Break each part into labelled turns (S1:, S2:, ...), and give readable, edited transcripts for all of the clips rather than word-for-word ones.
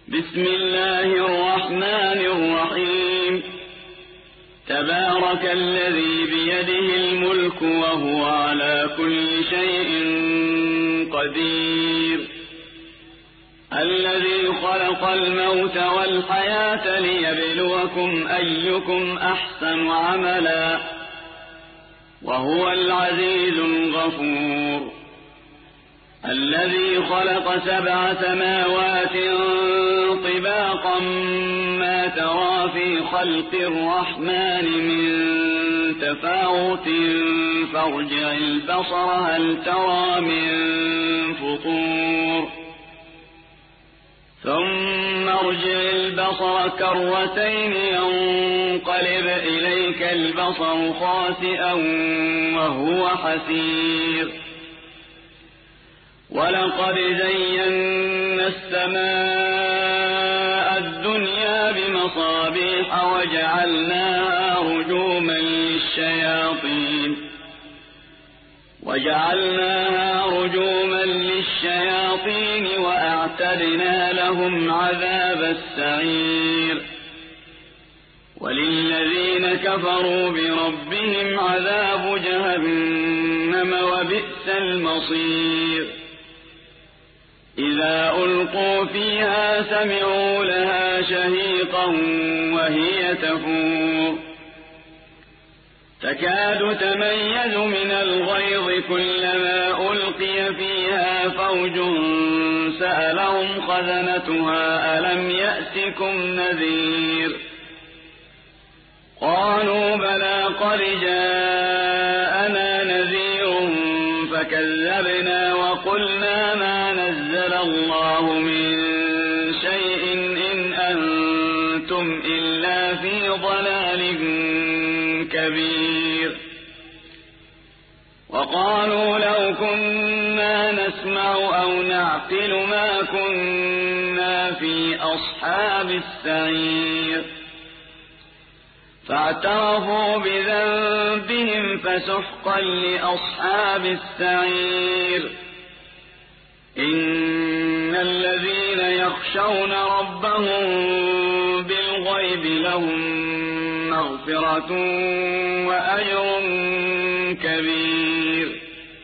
S1: بسم الله الرحمن الرحيم تبارك الذي بيده الملك وهو على كل شيء قدير الذي خلق الموت والحياة ليبلوكم أيكم أحسن عملا وهو العزيز الغفور الذي خلق 7 سماوات طباقا ما ترى في خلق الرحمن من تفاوت فارجع البصر هل ترى من فطور ثم ارجع البصر كرتين ينقلب إليك البصر خاسئا وهو حسير ولقد زينا السماء الدنيا بمصابيح وجعلناها رجوما للشياطين وأعتدنا لهم عذاب السعير وللذين كفروا بربهم عذاب جهنم وبئس المصير إذا ألقوا فيها سمعوا لها شهيقا وهي تفور تكاد تميز من الغيظ كلما ألقي فيها فوج سألهم خزنتها ألم يأتكم نذير قالوا بلى قد جاءنا نذير فكذبنا وقلنا ما نزل الله من شيء إن أنتم إلا في ضلال كبير وقالوا لو كنا نسمع أو نعقل ما كنا في أصحاب السعير فاعترفوا بذنبهم فسحقا لأصحاب السعير إن الذين يخشون ربهم بالغيب لهم مغفرة وأجر كبير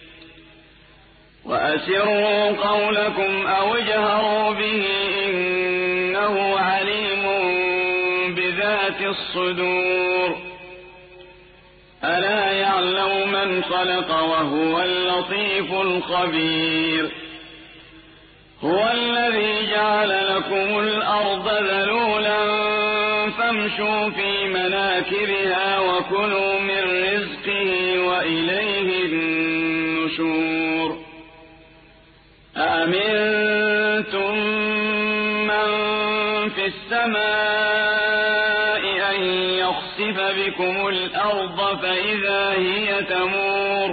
S1: وأسروا قولكم أو اجهروا به إنه عليم بذات الصدور ألا يعلم من خلق وهو اللطيف الخبير هو الذي جعل لكم الأرض ذلولا فامشوا في مناكبها وكلوا من رزقه وإليه النشور أأمنتم من في السماء أن يخسف بكم الأرض فإذا هي تمور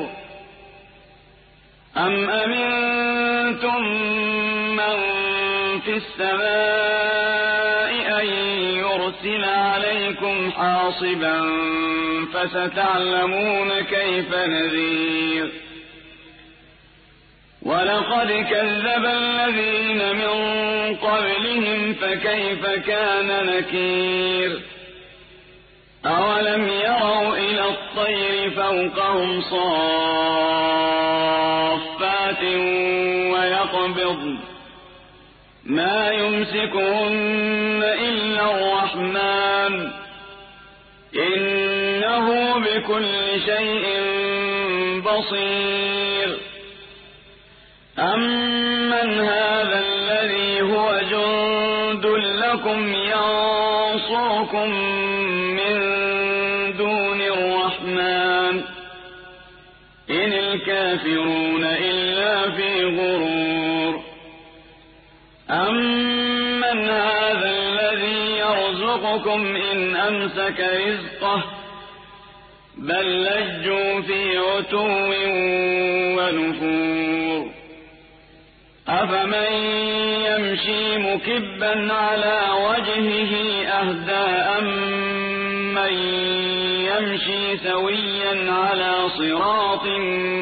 S1: أم أمنتم من في السماء أن يرسل عليكم حاصبا فستعلمون كيف نذير ولقد كذب الذين من قبلهم فكيف كان نكير أولم يروا إلى الطير فوقهم صافات ويقبضن ما يمسكهن إلا الرحمن إنه بكل شيء بصير أمن هذا الذي هو جند لكم ينصركم من دون الرحمن إن الكافرون إلا في غرور أمن هذا الذي يرزقكم إن أمسك رزقه بل لجوا في عتو ونفور أفمن يمشي مكبا على وجهه أهدى أمن يمشي سويا على صراط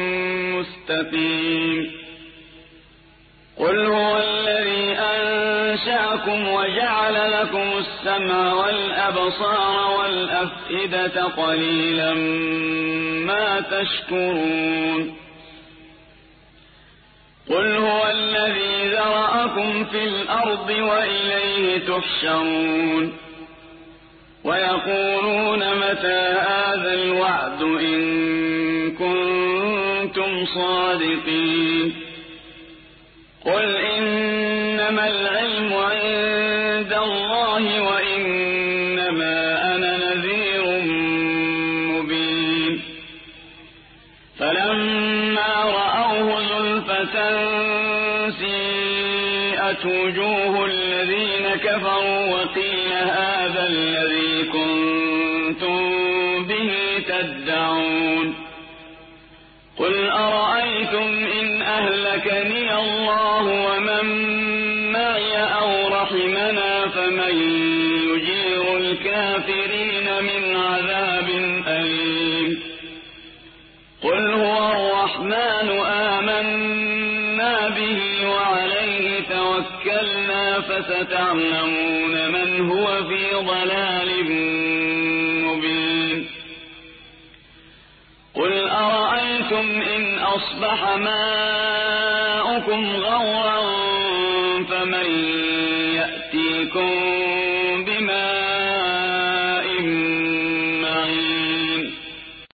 S1: مستقيم قل هو الذي أنشأكم وجعل لكم السمع والأبصار والأفئدة قليلا ما تشكرون قل هو الذي ذرأكم في الأرض وإليه تحشرون ويقولون متى هذا الوعد إن كنتم صادقين قل إنما العلم عند الله وإنما أنا نذير مبين فلما رأوه زلفة سيئت وجوه الذين كفروا وقيل هذا الذي كنتم به تدعون قل أرأيتم إن أهلكني الله ومن معي أو رحمنا فمن يجير الكافرين من عذاب أليم قل هو الرحمن آمنا به وعليه توكلنا فستعلمون من هو في ضلال مبين قل أرأيتم إن أصبح ماؤكم غورا فمن يأتيكم